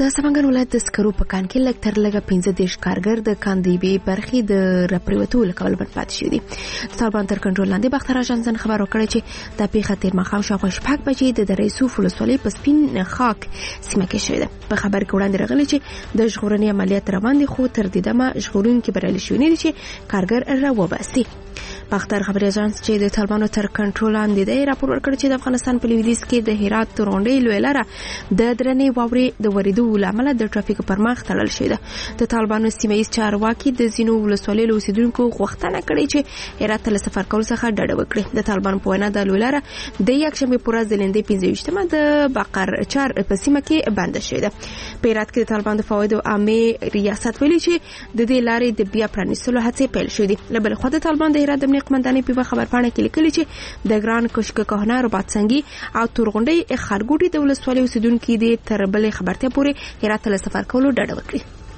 د سمنګان ولایت د سکرو په کان کې لږ تر لږه 15 کارګر د کاندیبي برخې د راپریوتو لکول بند پاتې شوي دي. د طالبان تر کنټرول لاندې باختر اژانس خبر ورکړی چې د پیښه تیر ماښام شاوخوا 6 بجې د دره یوسف ولسوالۍ په سپین خاک سیمه کې شوې ده. په خبر کې وړاندې راغلی چې د ژغورنې عملیات روان دي، خو تر دې دمه ژغورونکي بریالي شوي نه دي چې کارګر راوباسي. باختر خبري اژانس چې د طالبانو تر کنټرول لاندې دی راپور ورکړ چې د افغانستان په لویدیځ کې د هرات تورغونډۍ لوی لاره د درنې واورې د ورېدو له امله د ټرافیک پر مخ تړل شوې ده. د طالبانو سیمه ییز چارواکي د ځینو ولسوالیو له اوسېدونکو غوښتنه کړې چې هرات ته له سفر کولو څخه ډډه وکړي. د طالبانو په وینا د لوی لاره د یکشنبې په ورځ د لندې 15مه د باقرچار په سیمه کې بنده شوې ده. په هرات کې د طالبانو د فواید عامه ریاست ویلي چې د دې لارې د بیا پرانیستلو هڅې پیل شوې دي. له بل خوا د طالبان د هرات د امنیت قمندانۍ په خبرپاڼه کې لیکلي چې د ګران کشککهنه رباطسنګي او تورغونډۍ خارګوټي د ولسوالۍ اوسېدونکو دي تر بلې خبرتیا پورې هرات ته سفر کولو ډډه وکړي.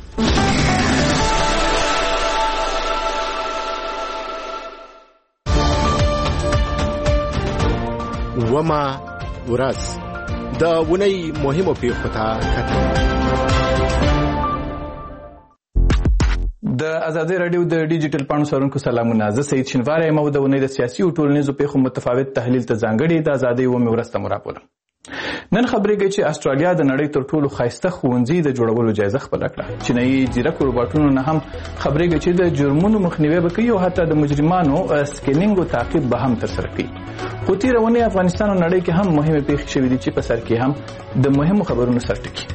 وما ورځ د ونی مهمو پیښو ته کتل. د ازادي رادیو د ډیجیټل پاڼو سرونکو سلامونه. زه سید شینواری یم او د ونې د سیاسي او ټولنیزو پیښو متفاوت تحلیل ته ځانګړي د ازادۍ و مورسته مراپوله. نن خبرېږي چې استرالیا د نړۍ تر ټولو ښایسته ښوونځي د جوړولو جایزه خپله کړه. چینایي ځیرک روباټونو نه هم خبرېږي چې د جرمونو مخنیوی به کوي او حتی د مجرمانو سکینینګ او تعقیب به هم ترسره کوي. خو تېره اونۍ افغانستان او نړۍ کې هم مهمې پیښې شوې دي چې په سر کې هم د مهمو خبرونو سر ټکي.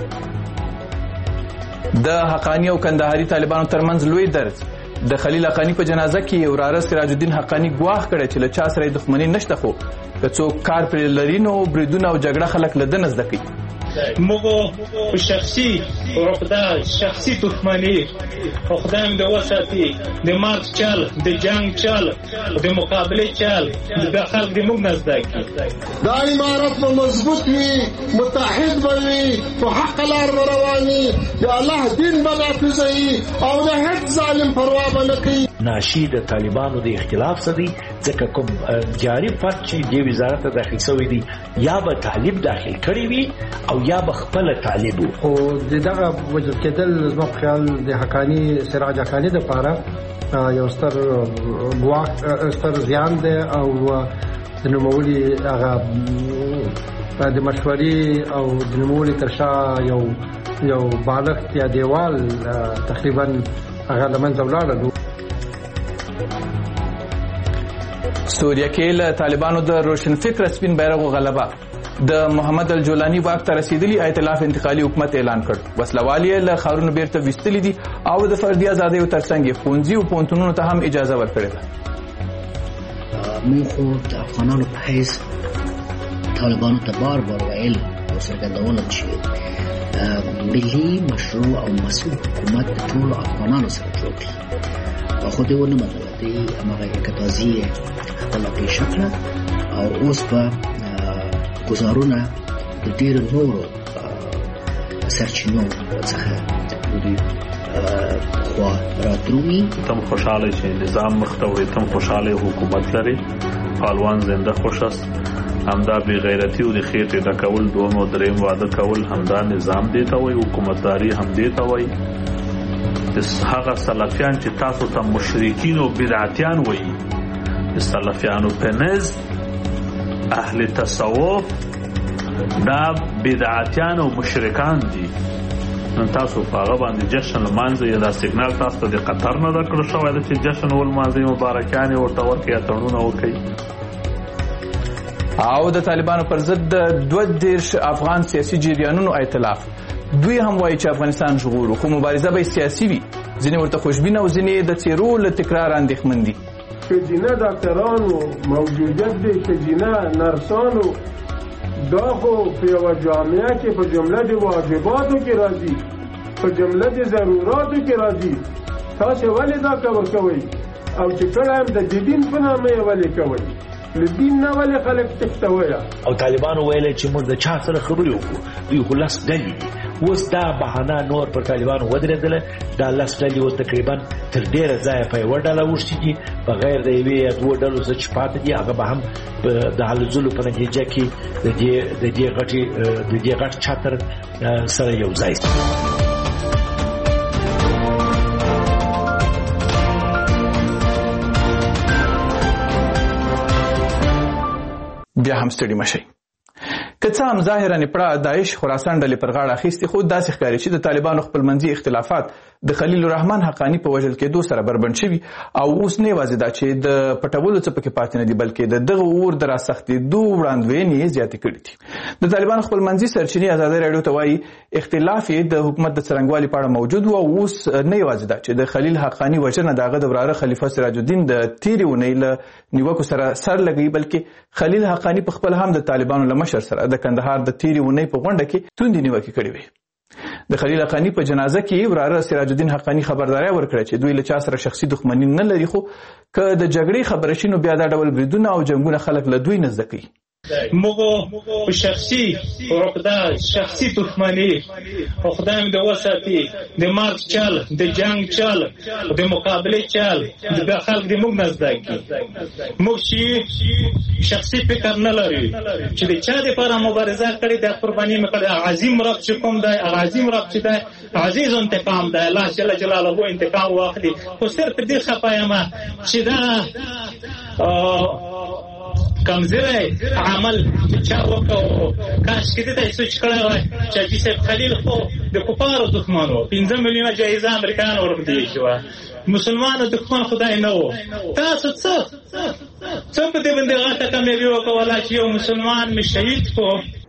د حقانی او کندهاري طالبانو ترمنځ لوی درز. د خلیل حقانی په جنازه کې وراره سراج الدین حقانی ګواښ کړی چې له چا سره دښمني نشته، خو که څوک کار پرې لري نو بریدونه او جګړه خلک له ده نه زده کوي. موږ شخصي عقده، شخصي دښمني خدایم د وساتي، د مارک چل، د جنگ چل، د مقابله چل د خلک د موږ نه زده کوي. دا امارت به مضبوط وي، متحد به وي، په حق لار به روان وي، د الله دین به نافذوي او د هیڅ ظالم پروا به نه کوي. ناشي د طالبانو د اختلاف څخه دي، ځکه کوم جاري فرد چې د وزارت داخل شوی دی یا به طالب داخل کړی وي او یا به خپل طالب وو. او دغه وجود کېدل زما په خیال د حقانی سراج حقانی د پاره یو ستر زیان دی او د نوموړي هغه د مشورې او د نوموړي تر شا یو بالغ یا دیوال تقریبا هغه له منځه ولاړه. سوریه کې له طالبانو د روشن فکر سپین بیرغ غلبه. د محمد الجولانی واک ته رسیدلی ائتلاف انتقالي حکومت اعلان کړ. وسلوال یې له ښارونو بیرته ویستلي دي او د فردي ازادیو ترڅنګ یې ښوونځي او پوهنتونونو ته هم اجازه ورکړې ده. موږ خو د افغانانو په حیث طالبانو ته بار ویل او څرګندونه چې ملي مشروع او مسؤل حکومت د ټولو افغانانو سره جوړ کړي. خو دې ونه منله. دې هماغه اکتازي خپله پېښه کړه او اوس به ګزارونه د ډېرو نورو سرچینو څخه دوی خوا رادرومي. تم خوشحاله چې نظام مخته وړي، تم خوشحاله حکومت لري، پهلوان زنده خوش است. همدا بې غیرتي او د خېټې ډکول، دوم او درېم واده کول، همدا نظام دی ته وایي، حکومتداري هم دی ته وایي. هغه سلفیان چې تاسو ته مشرکین او بدعتیان وایي، د سلفیانو په نزد اهل تصوف دا بدعتیان او مشرکان دي. نن تاسو په هغه باندې جشن لمانځئ، یا دا سیګنال تاسو ته د قطر نه درکړل شوی ده چې جشن ولمانځئ، مبارکیانې ورته ورکړئ، اتڼونه وکړئ. او د طالبانو پر ضد د 22 افغان سیاسي جریانونو ائتلاف. دوی هم وایي چې افغانستان ژغورو، خو مبارزه به سیاسي وي. ځینې ورته خوشبینه او ځینې د څېرو له تکرار اندېښمن دي. ښځینه ډاکټرانو موجودیت دی، ښځینه نرسانو، دا خو په یوه جامعه کې په جمله د واجباتو کې راځي، په جمله د ضروراتو کې راځي. تاسې ولې دا کوئ او چې کله هم د دین په نامه یې ولې کوئ؟ له دین نه ولې خلک تښتوي او طالبانو ویل چې موږ د چا سره خبرې وکړو دوی خو لس ډلې دي اوس دا بهانه نور پر طالبانو ودرېدله دا لس ډلې اوس تقریبا تر ډېره ځایه په یوه ډله اوښتي دي بغیر د یوې یا دوو ډلو څه چې پاتې دي هغه به هم د هلو ځلو په نتیجه کې د دې غټ چتر سره یو ځای بیا هم ستړي مشئ. که څه هم ظاهرا پړه داعش خراسان ډلې پر غاړه اخیستې خو داسې ښکاري چې د طالبانو خپلمنځي اختلافات د خلیل الرحمن حقانی په وژل کېدو سره بربند شوي او اوس نه یوازې دا چې د پټولو څه پکې پاتې نه دي بلکې د دغه اور د راسختېدو وړاندوینې یې زیاتې کړي دي. د طالبانو خپلمنځي سرچینې ازادي راډیو ته وایي اختلاف یې د حکومت د څرنګوالي په اړه موجود و او اوس نه یوازې دا چې د خلیل حقانی وژنه د هغه د وراره خلیفه سراج الدین د تېرې اونۍ له نیوکو سره سر لګوي بلکې خلیل حقانی په خپل هم د طالبانو له مشر سره د کندهار د تېرې اونۍ په غونډه کې توندې نیوکې کړې وې. د خلیل حقانی په جنازه کې وراره سراج الدین حقانی خبرداري ورکړه چې دوی له چا سره شخصي دښمني نه لري خو که د جګړې خبره شي نو بیا دا ډول بریدونه او جنګونه خلک له دوی نه زده کوي. موږ شخصي عقده شخصي دښمني او خدای مې د وساتي د مارک چل د جنگ چل د مقابله چل د خلک د موږ نزد کی موږ شخصي فکر نه لري چې د چا لپاره مبارزه کړې د قرباني مکړه عظیم رب چې کوم دی عظیم رب چې دی عزیز انتقام دی الله جل جلاله انتقام واخلي خو صرف دې خپایما چې دا کمزوری عمل چا وکړو کاش کې دې سوچ کړی وای چې جیسه خلیل خو د کفارو دښمنو 15 میلیونه جایزه امریکایانو ورکړي شو مسلمانانو دښمن خدای نه وو تاسو څه په دې باندې غاټه کامیابي وکوله چې یو مسلمان می شهید کو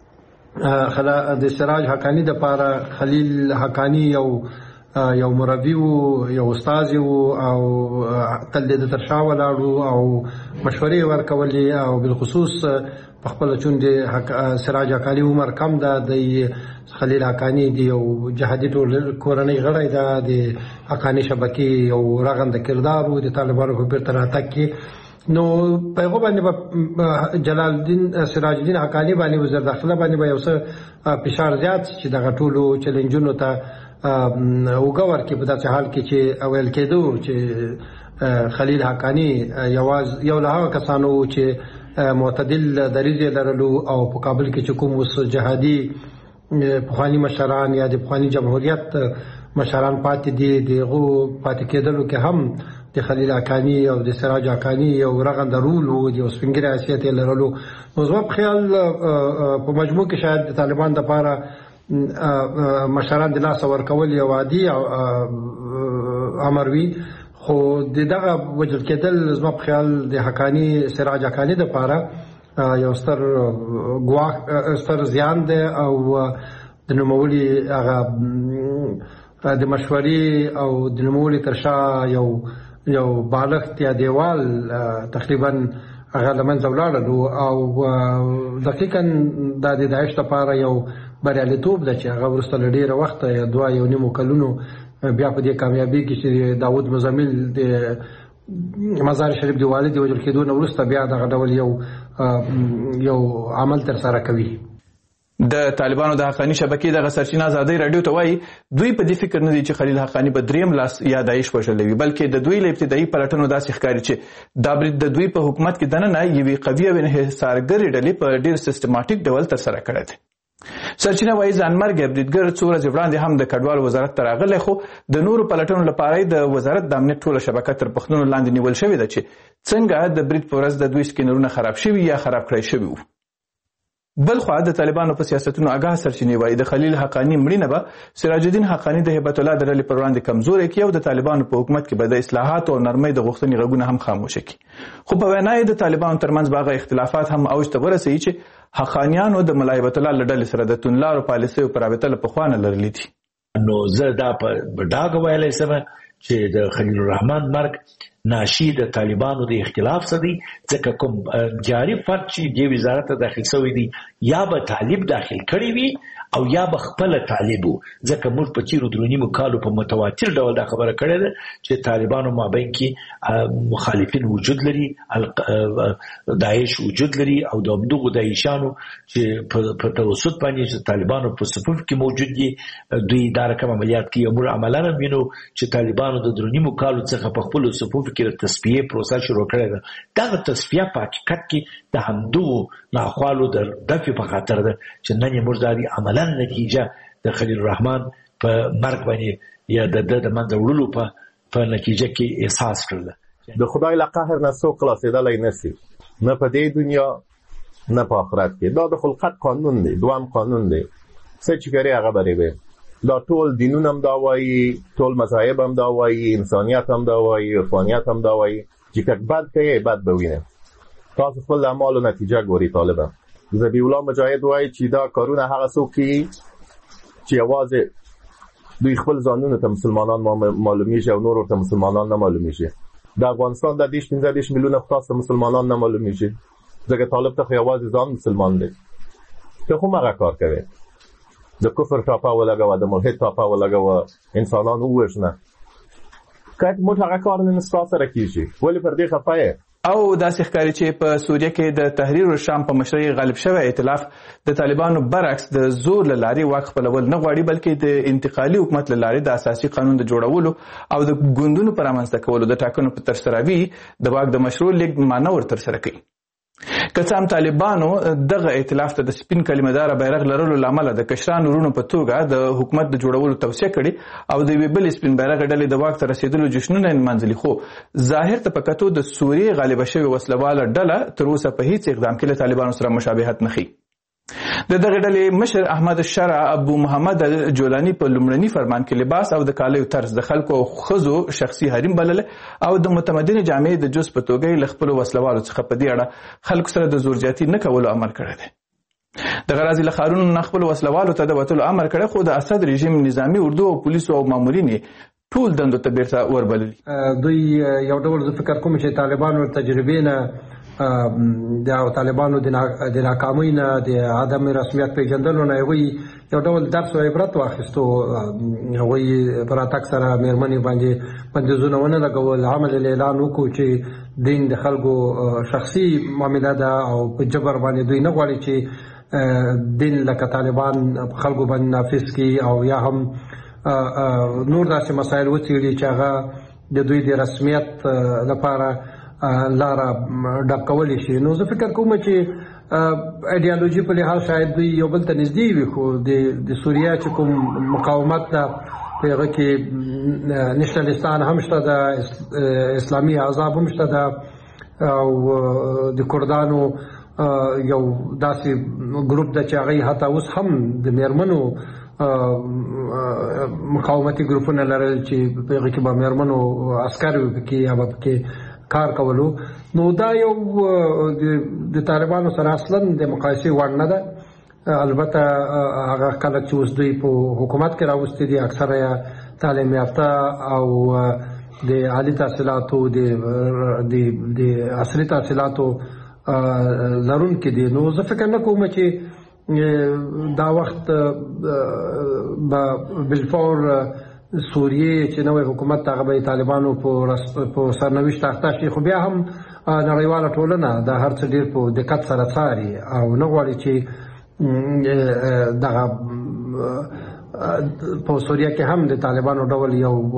د سراج حقانی د پاره خلیل حقانی یو مربی وو یو استاد وو او تل د ترشا ولاړو او مشورې ورکولې او بالخصوص په خپل چون د سراج حقانی عمر کم ده د خلیل حقانی دی یو جهادي کورنۍ غړی ده د حقانی شبکې یو رغنده کردار وو د طالبانو په بیرته راتګ کې نو په هغه باندې جلال الدین سراج الدین حقانی باندې وزیر داخله باندې به یو څه فشار زیات چې دغه ټولو چیلنجونو ته وګور کې په داسې حال کې چې اول کېدو چې خلیل حقانی یو له هغه کسانو چې معتدل دریځ لرلو او په کابل کې چې کوم اوس جهادي پخواني مشران یا د پخواني جمهوریت مشران پاتې دي دغه پاتې کېدلو کې هم د خلیل حقانی او د سراج حقانی یو رغنده رول او د سپینګری حیثیت لرلو نو زما په خیال په مجموع کې شاید د طالبان د لپاره مشران د لاس ورکول یو عادي امر وي خو دغه وجل کېدل زما په خیال د حقانی سراج حقانی د لپاره یو ستر زیان دی او د نوموړي هغه د مشورې او د نوموړي تر شا یو بالغ یا دیوال تقریبا هغه له منځه ولاړلو او دقیقا د داعش لپاره یو بریالیتوب ده چې هغه وروسته له ډېره وخته یا 2.5 کلونو بیا په دې کامیابي کې چې داود مزمل د مزار شریف دی والد وجل کېدو نه وروسته بیا دغه ډول یو عمل تر سره کوي. د طالبانو د حقانی شبکې د سرچینه ازادي رادیو ته وایي دوی په دې فکر نه دي چې خلیل حقانی په دریم لاس یا داعش وژلی وي بلکې د دوی له ابتدایي پلټنو داسې ښکاري چې دا برید د دوی په حکومت کې دننه یوې قوي او انحصارګرې ډلې په ډېر سیستماټیک ډول ترسره کړی دی. سرچینه وایي ځانمرګي بریدګر څو ورځې وړاندې هم د کډوال وزارت ته راغلی خو د نورو پلټنو لپاره د وزارت د امنیت ټوله شبکه تر پوښتنو لاندې نیول شوې ده چې څنګه د برید په ورځ د دوی سکینرونه خراب شوي یا خراب کړی شوي وو. بل خوا د طالبانو په سیاستونو آګاه سرچینې وایي د خلیل حقانی مړینه به سراج الدین حقانی د هیبت الله د ډلې پر وړاندې کمزورې کړي او د طالبانو په حکومت کې به د اصلاحاتو او نرمۍ د غوښتنې غږونه هم خاموشه کړي خو په وینا یې د طالبانو ترمنځ به هغه اختلافات هم اوج ته ورسوي چې حقانیانو د ملا هیبت الله له ډلې سره د توندلارو پالیسیو په رابطه له پخوا نه لرلي دي. نو زه دا په ډاګه ویلی شم چې د خلیل الرحمن مرګ ناشي د طالبانو د اختلاف څخه دی، ځکه کوم جاري فرد چې د وزارت ته داخل شوی دی یا به طالب داخل کړی وي او یا به خپل طالب، ځکه موږ په تیرو درو نیمو کالو په متواتر ډول دا خبره کړې ده چې طالبانو مابین کې مخالفین وجود لري، داعش وجود لري، او د همدغو داعشانو چې په توسط باندې چې طالبانو په صفوف کې موجود دي، دوی دا رقم عملیات کوي. موږ عملاً وینو چې طالبانو د درو نیمو کالو څخه په خپلو صفوف کې د تصفیې پروسه شروع کړې ده. دغه تصفیه په حقیقت کې د همدغو ناخوالو د دفع په خاطر ده چې نن یې موږ دا عملاً نتیجه د خلیل الرحمن په مرګ باندې یا د منځه وړلو په نتیجه کې احساس کړل. د خدای له قهر نه څوک خلاصېدلی نشي، نه په دې دنیا نه په آخرت کې. دا د خلقت قانون دی، دوام قانون دی. څه چې کوي هغه به وي. دا ټول دینونه هم دا وایي، ټول مذاهب هم دا وایي، انسانیت هم دا وایي، عرفانیت هم دا وایي چې که بد کوي بد به وینه. تاسو خپل د اعمالو نتیجه ګوري. طالبان ذبیح الله مجاهد وایي چې دا کارونه هغه څوک کوي چې یوازې دوی خپل ځانونو ته مسلمانان معلومیږي او نور ورته مسلمانان نه معلومیږي. د افغانستان د 15 میلیونه خاص مسلمانان نه معلومیږي، ځکه طالب ته یوازې ځان مسلمان دی. ته خو هغه کار کوي، د کفر ټاپه ولګوه، د ملحد ټاپه ولګوه، انسانان ووژنه. که موږ هغه کار نن ستا سره کیږي، ولې پر دې خفه یې؟ او داسې ښکاري چې په سوریه کې د تحریر الشام په مشرۍ غالب شوی ائتلاف د طالبانو برعکس د زور له لارې واک خپلول نه غواړي، بلکې د انتقالي حکومت له لارې د اساسي قانون د جوړولو او د ګوندونو پر رامنځته کولو د ټاکنو په ترسروي د واک د مشروع لیږد معنی ور ترسره کوي. که څه هم طالبانو دغه ائتلاف ته د سپین کلمه‌دار بیرغ لرلو له امله د کشرانو وروڼو په توګه د حکومت د جوړولو توصیه کړې او د یوې بلې سپین بیرغ ډلې د واک ته رسېدلو جشنونه نمانځلي، خو ظاهر ته په کتو د سوریې غالبه شوې وسلواله ډله تر اوسه په هیڅ اقدام کې له طالبانو سره مشابهت نه ښیي. د دغه ډلې مشر احمد الشرع ابو محمد الجولاني په لومړني فرمان کې لباس او د کالیو طرز د خلکو او ښځو شخصي حریم بلل او د متمدن جامعې د جز په توګه له خپلو وسلوالو څخه په دې اړه خلکو سره د زور زیاتي نه کولو امر کړی دی. د غرازي له ښارونو نه خپلو وسلوالو ته د وتلو امر کړی، خو د اسد رژیم نظامي اردو او پولیسو او مامورین ټول دندو ته بیرته وربللي. دوی یو ډول زه فکر کوم چې طالبانو تجربې نه د طالبانو د ناکامۍ نه د عدم رسمیت پیژندلو نه هغوی یو ډول درس او عبرت واخیستو. هغوی په راتګ سره مېرمنې باندې بندیزونه ونه لګول، عمل اعلان وکړو چې دین د خلکو شخصي معامله ده او په جبر باندې دوی نه غواړي چې دین لکه طالبان په خلکو باندې نافذ کړي او یا هم نور داسې مسایل وڅېړي چې هغه د دوی د رسمیت لپاره لاره ډک کولی شي. نو زه فکر کوم چې ایډیالوژي په لحاظ شاید دوی یو بل ته نږدې وي، خو د سوریه چې کوم مقاومت ده په هغه کې نشنلستان هم شته ده، اسلامي احزاب هم شته ده، او د کردانو یو داسې ګروپ ده چې هغوی حتی اوس هم د میرمنو مقاومتي ګروپونه لرل چې په هغه کې به میرمنو عسکر وي پکې یا به پکې کار کولو. نو دا یو د طالبانو سره اصلا د مقایسې وړ نه ده. البته هغه کله چې اوس دوی په حکومت کې راوستي دي اکثره تعلیم یافته او د عالي تحصیلاتو د عصري تحصیلاتو لرونکي دي. نو زه فکر نه کوم چې دا وخت به بالفور سوریه چې نوې حکومت هغه به طالبانو په سرنوشت اخته شي، خو بیا هم نړیواله ټولنه دا هر څه ډېر په دقت سره څاري او نه غواړي چې دغه په سوریه کې هم د طالبانو ډول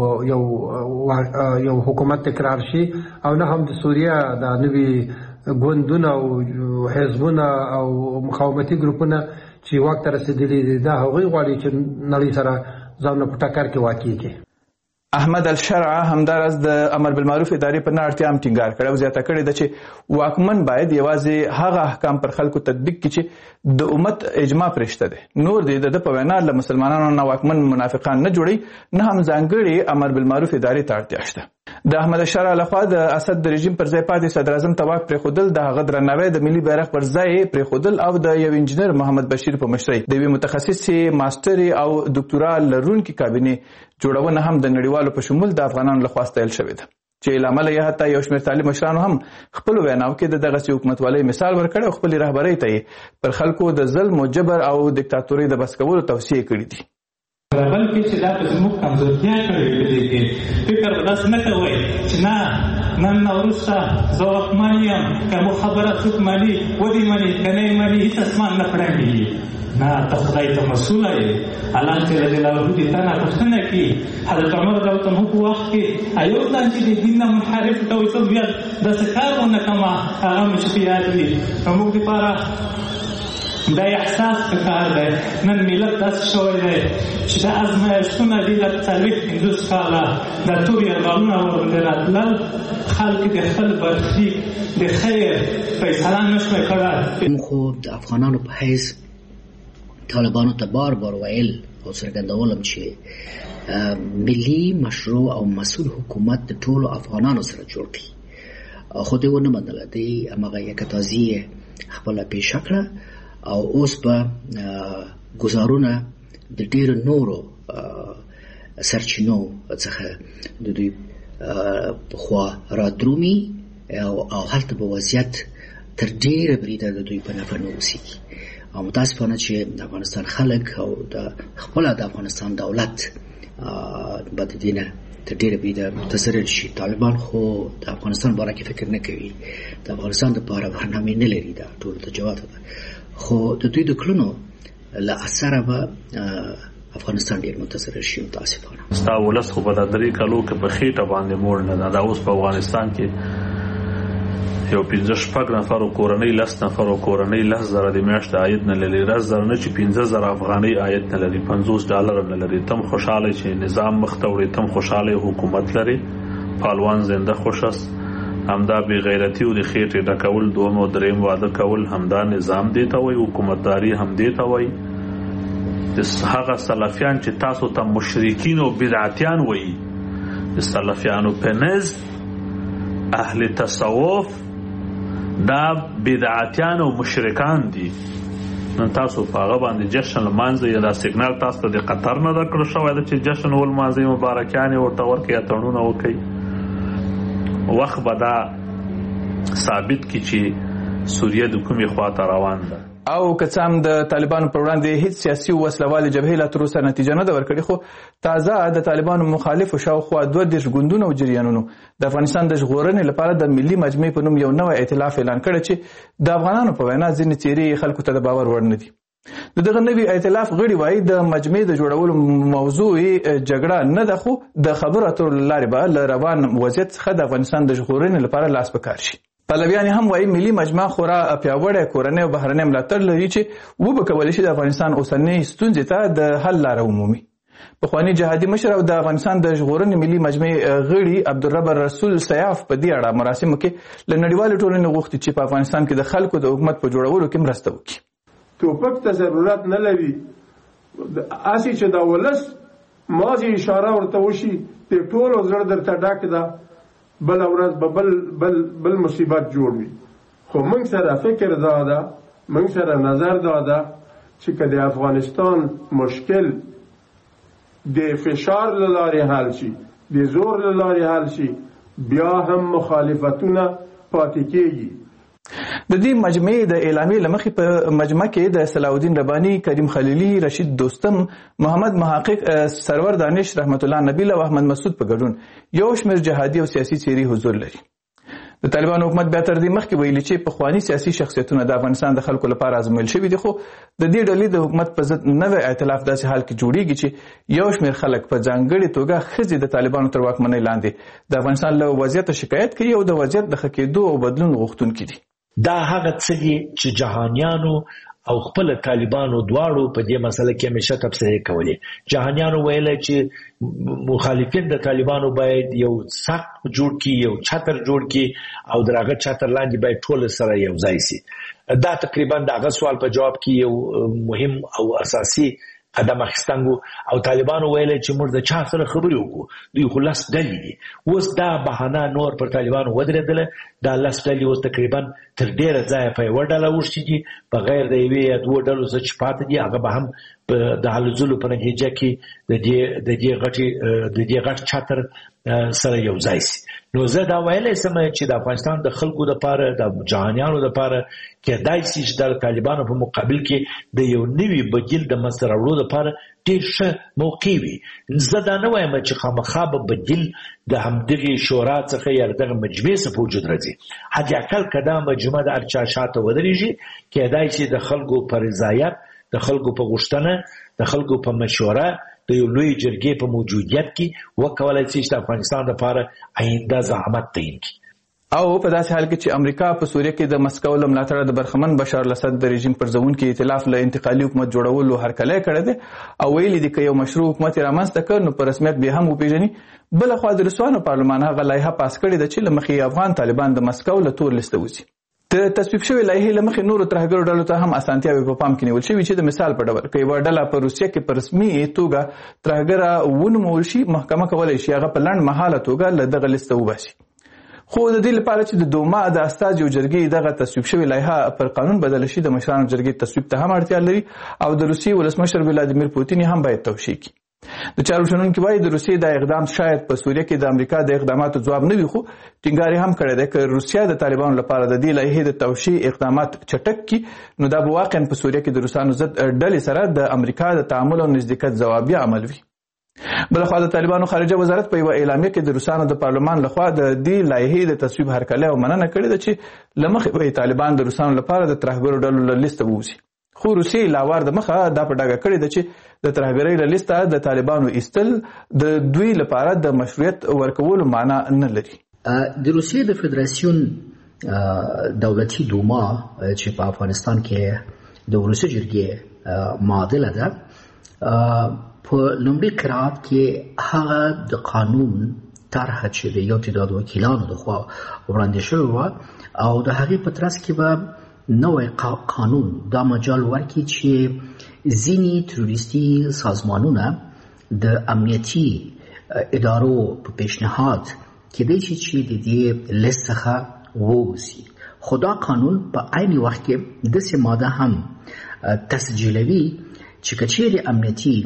یو حکومت تکرار شي او نه هم د سوریه د نوي ګوندونه او حزبونه او مقاومتي ګروپونه چې واک ته رسېدلي دي دا هغوی غواړي چې نړۍ سره ځانونه په ټکر کې واقع کړي. احمد الشرع همداراز د امر بالمعروف ادارې په نه اړتیا هم ټینګار کړی او زیاته کړې ده چې واکمن باید یوازې هغه احکام پر خلکو تطبیق کړي چې د امت اجماع پرېشته دی. نور دی د په وینا له مسلمانانو نه واکمن منافقان نه جوړي، نه هم ځانګړې امر بالمعروف ادارې ته اړتیا شته. د احمد الشرع لخوا د اسد د رژیم پر ځای پاتې صدر اعظم ته واک پرېښودل، د هغه درناوی د ملي بیرغ پر ځای پرېښودل او د یو انجینر محمد بشیر په مشرۍ د یوې متخصصې ماسټري او ډاکټورا لرونکي کابینې جوړونه هم د نړیوالو په شمول د افغانانو لخوا ستایل شوې ده چې له امله یې حتی یو شمېر طالب مشرانو هم خپلو ویناو کې د دغسې حکومتولۍ مثال ورکړی او خپلې رهبرۍ ته یې پر خلکو د ظلم و جبر او دیکتاتورۍ د بس کولو توصیې کړي دي. بلکې چې دا به زموږ کمزورتیا کړې په دې کې فکر به داسې نه کوئ چې نه نن نه وروسته زه واکمن یم که مو خبره څوک مني ودې مني که نه یې مني هېڅ اسمان نه پړنګېږي. نه ته خدای ته مسؤله یې. الله جل جلاله دې تا نه پوښتنه کړي. حضرت عمر رضی الله عنه په وخت کې ایو ځان چې د دین نه منحرف ته وایي ته بیا داسې کار ونه کومه هغه مې چې په یاد وي. زموږ دپاره دا احساس پکار دی. نن ملت داسې شوی دی چې دا ازمایښتونه دي د 40-50 کاله دا ټول یرغلونه ورباندې راتلل، خلک د خپل برخلیک د خیر فیصله نه شوی کړی. موږ خو د افغانانو په حیث طالبانو ته بار بار ویل او څرګندولم چې ملي مشروع او مسؤل حکومت د ټولو افغانانو سره جوړ کړي، خو دوی ونه منله. دوی هماغه یکتازي خپله پیشه کړه او اوس به ګزارونه د ډېرو نورو سرچینو څخه د دوی پخوا رادرومي او هلته به وضعیت تر ډېره بریده د دوی په نفع نه اوسېږي. او متاسفانه چې د افغانستان خلک او د خپله د افغانستان دولت به د دې نه تر ډېره بریده متضرر شي. طالبان خو د افغانستان باره کې فکر نه کوي، د افغانستان دپاره برنامې نه لري. دا ټولو ته جواب ده. خو د دوی د کړنو له اثره به افغانستان ډېر متضرر شي متاسفانه. ستا ولس خو په دا 3 کالو کې په خېټه باندې موړ نه ده. دا اوس په افغانستان کې یو 15-16 نفرو کورنۍ 10 نفرو کورنۍ 10,000 د میاشتې عاید نه لري. 10,000 نه چې 15,000 افغانۍ عاید نه لري، $50 نه لري. تم خوشحاله چې نظام مخ ته وړي، تم خوشحاله حکومت لري. پهلوان زنده خوش است. همدا بی غیرتی و د خېټې ډکول، دوم او دریم واده کول، همدا نظام دی ته وایي، حکومتداري هم دی ته وایي. د هغه سلفیان چې تاسو ته مشرکین او بدعتیان وایي، د سلفیانو په نزد اهل تصوف دا بدعتیان او مشرکان دي. نن تاسو په هغه باندې جشن لمانځئ، یا دا سیګنال تاسو ته د قطر نه درکړل شوی ده چې جشن ولمانځئ، مبارکیانې ورته ورکړئ، اتڼونه وکړئ. وخت به دا ثابت کی چې سوریه د کومې خواته روان ده. او که څه هم د طالبانو پر وړاندې هیڅ سیاسي او وسلوالې جبهې لا تر اوسه نتیجه نه ده ورکړې، خو تازه د طالبانو مخالفو شاوخوا 22 ګوندونو او جریانونو د افغانستان د ژغورنې لپاره د ملي مجمع په نوم یو نوی ائتلاف اعلان کړی چې د افغانانو په وینا ځینې څېرې خلکو ته د باور وړ نه دي. د دغه نوي ائتلاف غړي وایي د مجمع د جوړولو موضوع جګړه نه ده، خو د خبرو اترو له لارې به له روان وضعیت څخه د افغانستان د ژغورنې لپاره لاس په کار شي. پلویان هم وایي ملي مجمع خورا پیاوړی کورنۍ او بهرنۍ ملاتړ لري چې وبه کولی شي د افغانستان اوسنۍ ستونزې ته د حل لاره ومومي. پخواني جهادي مشر او د افغانستان د ژغورنې ملي مجمع غړي عبدالرب رسول سیاف په دې اړه مراسمو کې له نړیوالې ټولنې غوښتي چې په افغانستان کې د خلکو د حکومت په جوړولو کې مرسته وکړي. ټوپک ته ضرورت نه لري، اسی چې د ولس مازی اشاره ورته وشي د ټولو زړه درته ډک ده، بل ورځ به بل مصیبت جوړ وي. خو موږ سره فکر دا ده، موږ سره نظر دا ده چې که د افغانستان مشکل د فشار له لارې حل شي، د زور له لارې حل شي، بیا هم مخالفتونه پاتې کېږي. د دې مجمع د اعلامیې له مخې په مجمع کې د صلاح الدین رباني، کریم خلیلي، رشید دوستم، محمد محقق، سرور دانش، رحمت الله نبیل او احمد مسعود په ګډون یو شمېر جهادي او سیاسي څېرې حضور لري. د طالبانو حکومت بیا تر دې مخکې ویلي چې پخواني سیاسي شخصیتونه د افغانستان د خلکو لپاره ازمویل شوي دي، خو د دې ډلې د حکومت په ضد نوی ائتلاف داسې حال کې جوړیږي چې یو شمېر خلک په ځانګړې توګه ښځې د طالبانو تر واکمنۍ لاندې د افغانستان له وضعیته شکایت کوي او د وضعیت د ښه کېدو او بدلون غوښتونکي دي. دا هغه څه دي چې جهانیانو او خپل طالبانو دواړو په دې مسله کې همیشه تبصرې کولې. جهانیانو ویل چې مخالفین د طالبانو باید یو سقف جوړ کړي، یو چتر جوړ کړي او درغه چتر لاندې باید ټول سره یو ځای شي. دا تقریبا دغه سوال په جواب کې یو مهم او اساسي قدم اخیستنګو. او طالبانو ویل چې موږ د چا سره خبرې وکړو، دوی خو لس ډلې دي. اوس دا بهانه نور پر طالبانو ودرېدله. دا لس ډلې اوس تقریبا تر ډېره ځایه په یوه ډله اوښتي دي، بغیر د یوې یا دوو ډلو څخه چې پاتې دي هغه به هم د هلو ځلو په نتیجه کې د دې غټ چتر سره یو ځای شي. نو زه دا ویلی سم چې د افغانستان د خلکو دپاره د جهانیانو دپاره کېدای شي چې د طالبانو په مقابل کې د یو نوي بدیل د منځته راوړلو دپاره ډېر ښه موقع وي. زه دا نه وایم چې خامخا به بدیل د همدغې شورا څخه یا دغه مجموعې څخه په وجود راځي. حداقل که دا مجموعه د هر چا شاته ودرېږي کېدای شي د خلکو په رضایت، د خلکو په غوښتنه، د خلکو په مشوره د یو لوی جرګې په موجودیت کې وکولای شي چې د افغانستان لپاره آینده زعامت تعیین کړي. او په داسې حال کې چې امریکا په سوریه کې د مسکو له ملاتړه د برخمن بشار الاسد د رژیم پر ځوونکي ائتلاف له انتقالي حکومت جوړولو هرکلی کړی دی او ویلي دي که یو مشروع حکومت یې رامنځته کړ نو په رسمیت بیا هم وپېژني. بلخوا د روسانو پارلمان هغه لایحه پاس کړې ده چې له مخې افغان طالبان د مسکو له تور لیسته وځي. د تصویب شوې لایحې له مخې نورو ترهګرو ډلو ته هم اسانتیاوې په پام کې نیول شوي چې د مثال په ډول که یوه ډله په روسیه کې په رسمي توګه ترهګره ونومول شي محکمه کولی شي هغه په لنډ مهاله توګه له دغه لیسته وباسي. خو د دې لپاره چې د دوما د استازیو جرګې دغه تصویب شوې لایحه پر قانون بدله شي د مشرانو جرګې تصویب ته هم اړتیا لري او د روسیې ولسمشر ولادیمیر پوتین هم باید توشیح کړي. د چارو شنونکي وایي د روسیې دا اقدام شاید په سوریه کې د امریکا د اقداماتو ځواب نه وي، خو ټینګار هم کړی دی که روسیه د طالبانو لپاره د دې لایحې د توشیح اقدامات چټک کړي نو دا به واقعا په سوریه کې د روسانو ضد ډلې سره د امریکا د تعامل او نزدېکت ځوابي عمل وي. بلخوا د طالبانو خارجه وزارت په یوه اعلامیه کې د روسانو د پارلمان لخوا د دې لایحې د تصویب هرکلی او مننه کړې ده چې له مخې به طالبان د روسانو لپاره د ترهګرو ډلو له لیسته ووځي. خو روسیې لاوار د مخه دا په ډاګه کړې ده چې د ترهګرۍ له لیسته د طالبانو ایستل د دوی لپاره د مشروعیت ورکولو معنا نه لري. د روسیې د فدراسیون دولتي دوما چې په افغانستان کې د ولسي جرګې معادله ده په لومړي قرائت کې هغه د قانون طرحه چې د یو تعداد وکیلانو لخوا وړاندې شوې وه او د هغې په ترڅ کې به نوی قانون دا مجال ورکړي چې ځینې تروریستي سازمانونه د امنیتي ادارو په پیشنهاد کېدای شي چې د دې لیست څخه ووځي. خو دا قانون په عین وخت کې داسې ماده هم تسجیلوي چې که چیرې امنیتي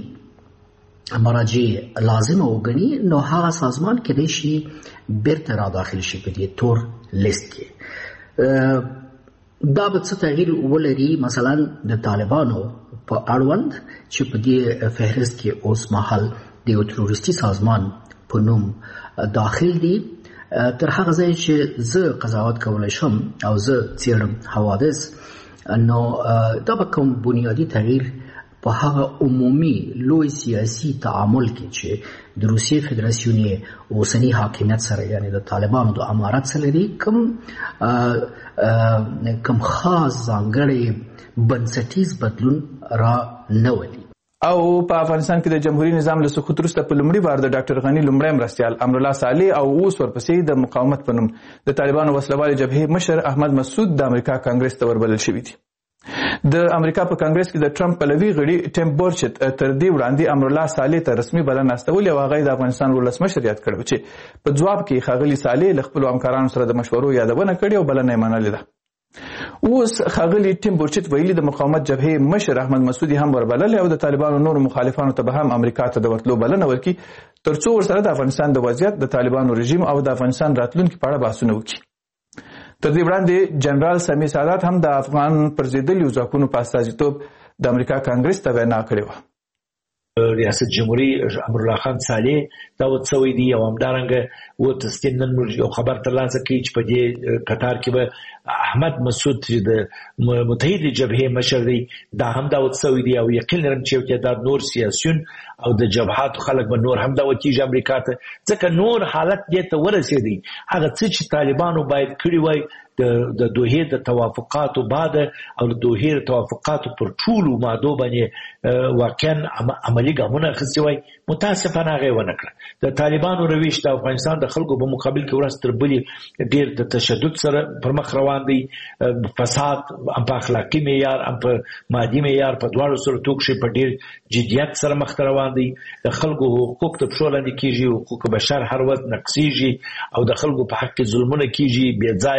مراجع لازمه وګڼي نو هغه سازمان کېدای شي بیرته را داخل شي په دې تور لیست کې. دا به څه تغییر ولري مثلا د طالبانو په اړوند چې په دې فهرست کې اوس مهال د یو تروریستي سازمان په نوم داخل دي. تر هغه ځای چې زه قضاوت کولی شم او زه څېړم حوادث نو دا به کوم بنیادي تغییر په هغه عمومي لوی سیاسي تعامل کې چې د روسیې فدراسیون اوسني حاکمیت سره یعنی د طالبانو د امارت سره لري کوم خاص ځانګړی بنسټیز بدلون را نه ولي. او په افغانستان کې د جمهوریت نظام له سقوط وروسته په لومړي بار د ډاکټر غني لومړی مرستیال امرالله صالح او اوس ورپسې د مقاومت په نوم د طالبانو وسلوالې جبهې مشر احمد مسعود د امریکا کانګرس ته وربلل شوي دي. د امریکا په کانګرس کې د ټرمپ پلوي غړي ټیم بورچت تر دې وړاندې امرالله صالح ته رسمي بلنه استولې او هغه د افغانستان ولسمشر یاد کړو چې په ځواب کې ښاغلي صالح له خپلو همکارانو سره د مشورو یادونه کړې او بلنه یې منلې ده. اوس ښاغلي ټیم بورچت ویلي د مقاومت جبهې مشر احمد مسعود هم وربللی او د طالبانو نورو مخالفانو ته به هم امریکا ته د ورتلو بلنه ورکړي تر څو ورسره د افغانستان د وضعیت د طالبانو رژیم او د افغانستان راتلونکي په اړه بحثونه وکړي. تر دې وړاندې جنرال سمیع سادات هم د افغان پر ضدیو ځواکونو په استازیتوب د امریکا کانګرس ته وینا کړې وه. ریاست جمهوری امرالله خان صالح دا وڅوي دي او همدارنګه و تسکین نن موږ یو خبر ترلاسه کړي چې په دې قطار کې به احمد مسعود چې د متحده جبهې مشر دی دا هم دا وڅوي دي او یقین لرم چې دا نور سیاسيون او د جبهات خلک به نور هم دا وکیږي امریکا ته ځکه نور حالت دې ته ورسېدي هغه څه چې طالبانو باید کړی وای د دوحې د توافقاتو بعد او د دوحې د توافقاتو پر ټولو مادو باندې واقعا عملي ګامونه اخیستي وای متاسفانه هغه ونه کړه. د طالبانو رویش د افغانستان د خلکو په مقابل کې ورځ تر بلې ډېر د تشدد سره پر مخ روان دی. فساد هم په اخلاقي معیار هم په مادي معیار په دواړو سره توک شي په ډېر جدیت سره مخ ته روان دی. د خلکو حقوق ته پښو لاندې کېږي، حقوق بشر هر ورځ نقصېږي او د خلکو په حق کې ظلمونه کېږي، بې ځایه مالیات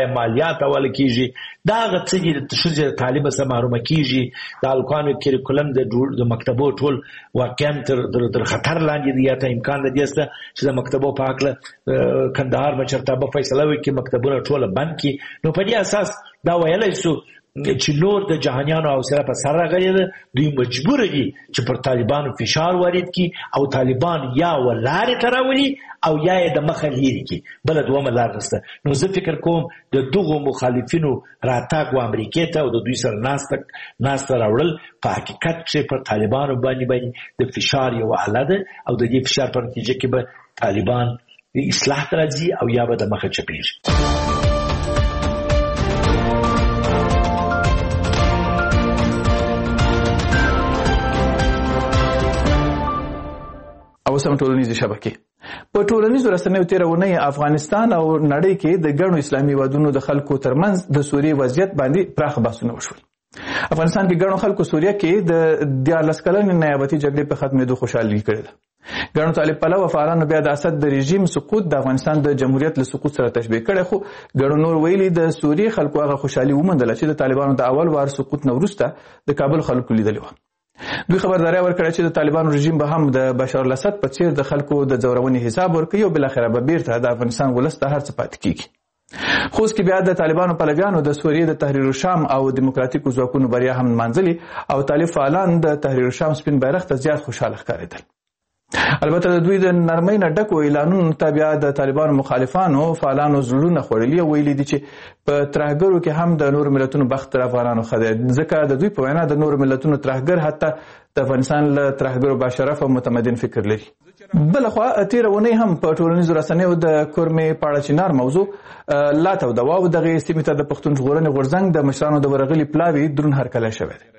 تعلیمات حواله کیږي دا هغه څه دي چې ښځې د تعلیم څخه محرومه کیږي د الکوانو کریکولم د مکتبو ټول واقعا تر خطر لاندې دی یا ته امکان د دې سته چې د مکتبو په هکله کندهار مشرتابه فیصله وکړي مکتبونه ټول بند کړي نو په دې اساس دا ویلی سو چې نور د جهانیانو حوصله په سر راغلې ده دوی مجبور دي چې پر طالبانو فشار وارد کړي او طالبان یا ولارې ته راولي او یا یې د مخه لرې کړي بله دومره لار نشته نو زه فکر کوم د دغو مخالفینو راتګ و امریکې ته او د دوی سره ناسته راوړل په حقیقت چې پر طالبانو باندې د فشار یو آله ده او د دې فشار په نتیجه کې به طالبان اصلاح ته راځي او یا به د مخه چپېږي. او سم ټولنیزې شبکې په ټولنیزو رسنیو تېره اونۍ افغانستان او نړۍ کې د ګڼو اسلامي هېوادونو د خلکو ترمنځ د سوریې وضعیت باندې پراخ بحثونه وشول. افغانستان کې ګڼو خلکو سوریه کې د 14 کلنې نیابتي جګړې په ختمېدو خوشحالي کړې ده. ګڼو طالب پلو فعالانو بیا د اسد د رژیم سقوط د افغانستان د جمهوریت له سقوط سره تشبیه کړی خو ګڼو نور ویلي د سوریې خلکو هغه خوشحالي وموندله چې د طالبانو د اول وار سقوط نه وروسته د کابل خلکو لیدلې وه. دوی خبرداري ورکړه چې د طالبانو رژیم به هم د بشار الاسد په څیر د خلکو د ځورونې حساب ورکوي او بالاخره به بیرته د افغانستان ولس ته هر څه پاتې کیږي. خو اوس کې بیا د طالبانو پلویانو د سوریې د تحریر الشام او دیموکراتیکو ځواکونو بریا هم نمانځلې او طالب فعالان د تحریر الشام سپین بیرغ ته زیات خوشحاله ښکارېدل. البته د دوی د نرمۍ نه ډکو اعلانونو ته بیا د طالبانو مخالفانو فعالانو زړونه خوړلي او ویلي دي چې په ترهګرو کې هم د نورو ملتونو بخت تر افغانانو ښه دی ځکه د دوی په وینا د نورو ملتونو ترهګر حتی د افغانستان له ترهګرو باشرف او متمدن فکر لري. بلخوا تېره اونۍ هم په ټولنیزو رسنیو د کورمې پاړه چنار موضوع لا توده او دغې سیمې ته د پښتون ژغورنې غورځنګ د مشرانو د ورغلي پلاوي دروند هرکلی شوی دی.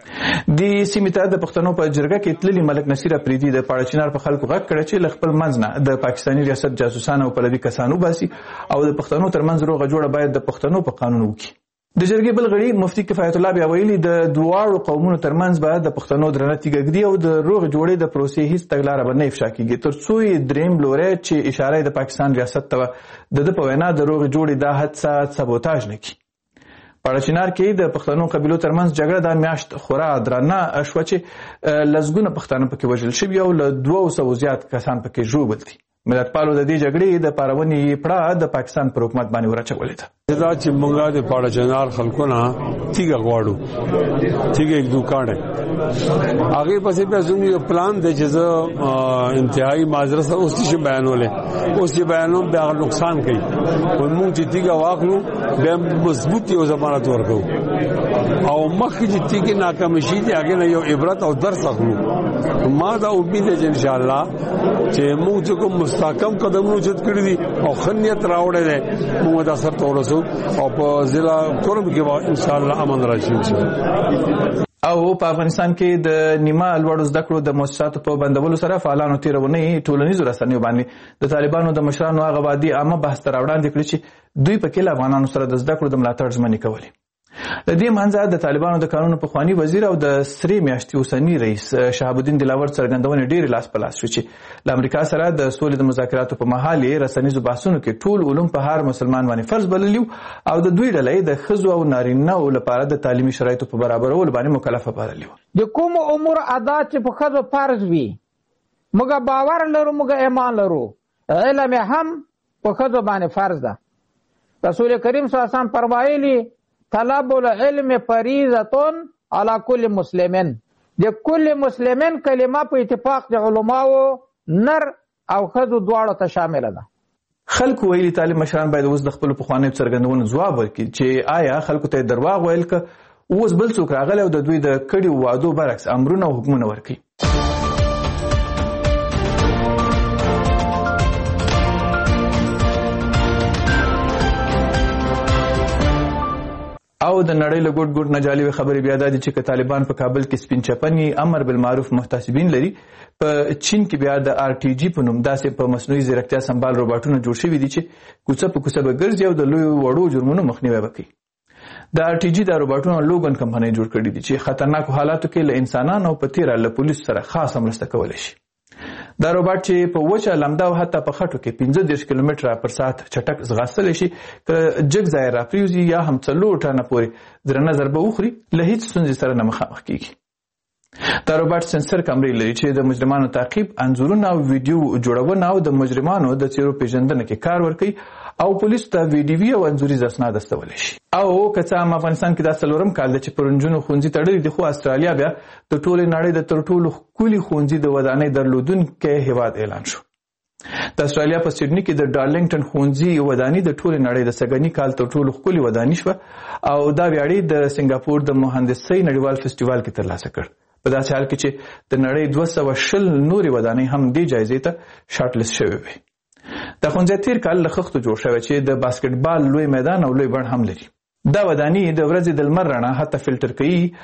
د سیمې ته د پښتنو په جرګه کې تللي ملک نصیر اپریدي د پاړه چنار په خلکو غږ کړی چې له خپل منځ نه د پاکستاني ریاست جاسوسان او پلوي کسان وباسي او د پښتنو ترمنځ روغه جوړه باید د پښتنو په قانون وکړي. د جرګې بل غړي مفتي کفایت الله بیا ویلي د دواړو قومونو ترمنځ به د پښتنو درنه تیږه ږدي او د روغې جوړې د پروسې هیڅ تګلاره به نه افشا کیږي تر څو یې دریم لوری چې اشاره د پاکستان ریاست ته د په وینا د روغې جوړې دا حادثه سبوتاژ نه کړي. پاړه چنار کې د پښتنو قبیلو ترمنځ جګړه د میاشت خورا درنه شوه چې لسګونه پښتانه پکې وژل شوي او له 200 زیات کسان پکې ژوبل دي. ملتپالو د دې جګړې د پارونې پړه د پاکستان پر حکومت باندې ورچولې ده. دا چې موږ د پاړه چنار خلکو نه تیګه غواړو تیګه یک دوکان هغه پسې په زموږ یو پلان دی چې انتهایی معذرت سره اوس چې بیانولې اوس چې بیانوم به نقصان کوي موږ چې تیګه واخلو به مضبوط یو ضمانت ورکو او مخکې چې تیګه ناکام شي دی هغه نه یو عبرت او درس اخلو. ما دا امید ده چې ان شاء الله چې موږ کوم مستحکم قدمونه چت کړی دي او خنیت راوړی دی موږ دا سره تورسو او په ضلع کورم کې ان شاء الله امن راشي. او په افغانستان کې د نیمه لوړو زده کړو د مؤسساتو په بندولو سره فعالانو تېره اونۍ ټولنیزو رسنیو باندې د طالبانو د مشرانو هغه وعدې عامه بحث ته راوړاندې کړي چې دوی پکې له افغانانو سره د زده کړو د ملاتړ ژمنې کولې. د دې منځه د طالبانو د قانون پخوانی وزیر او د سری میاشتې اوسنی رئیس شهاب الدین دلاور څرګندونې ډېرې لاس په لاس شو چې له امریکا سره د سولې د مذاکراتو په مهال یې رسنیزو بحثونو کې ټول علوم په هر مسلمان باندې فرض بللي او د دوی ډله د ښځو او نارینه‌و لپاره د تعلیمي شرایطو په برابرولو باندې مکلفه بللي وه. د کوم امور ادا چې په ښځو فرض وي موږ باور لرو موږ ایمان لرو علم هم په ښځو باندې فرض ده. رسول کریم صلی الله علیه وسلم فرمایلی طلب العلم فریضة على كل مسلمین د کل مسلمین کلمه په اتفاق د علماو نر او ښځو دواړو ته شامله ده. خلکو ویلي طالب مشران باید اوس د خپلو پخوانیو څرګندونو ځواب ورکړي چې آیا خلکو ته درواغ ویل که اوس بل څوک راغلی او د دوی د کړیو وعدو برعکس امرونه او حکمونه ورکړي. او د نړۍ له ګوټ ګوټ نه جالبې خبرې بیا دا دي چې که طالبان په کابل کې سپین چپني امر بالمعروف محتسبین لري په چین کې بیا د RTG په نوم داسې په مصنوعي ځیرکتیا سمبال روباټونه جوړ شوي دي چې کوڅه په کوڅه به ګرځي او د لویو وړو جرمونو مخنیوی به کوي. د RTG دا روباټونه لوګن کمپنۍ جوړ کړي دي چې خطرناکو حالاتو کې له انسانانو په تیره له پولیسو سره خاصه مرسته کولی شي. دا روباټ چې په وچه لمده او حتی په خټو کې 15 کیلومتره پر ساعت چټک ځغاستلی شي که جګ ځای راپریوزي یا هم 4 ټنه پورې درنه ضربه وخوري له هیڅ ستونزې سره نه مخامخ کیږي. دا روباټ سنسر کمرې لري چې د مجرمانو تعقیب، انځورونه او ویډیو جوړونه او د مجرمانو د څیرو پیژندنه کې کار ورکوي او پولیسو ته ویډیوي او انځوریز اسناد استولی شي. او که څه هم افغانستان کې دا 4م کال دی چې پر نجونو ښوونځي تړلي دي، خو استرالیا بیا د ټولې نړۍ د تر ټولو ښکلي ښوونځي د ودانۍ درلودونکی هیواد اعلان شو. د استرالیا په سیډني کې د ډارلنګټن ښوونځي ودانۍ د ټولې نړۍ د سږني کال تر ټولو ښکلي ودانۍ شوه او دا ویاړې د سنګاپور د مهندسۍ نړیوال فستیوال کې ترلاسه کړ. په داسې حال کې چې د نړۍ 220 نورې ودانۍ هم دې جایزې ته شارټ لیست شوې وې. دا ښوونځی تیر کال له خښتو جوړ شوی چې د باسکټبال لوی میدان او لوی بڼ هم لري. دا ودانۍ د ورځې د لمر رڼا حتی فلټر کوي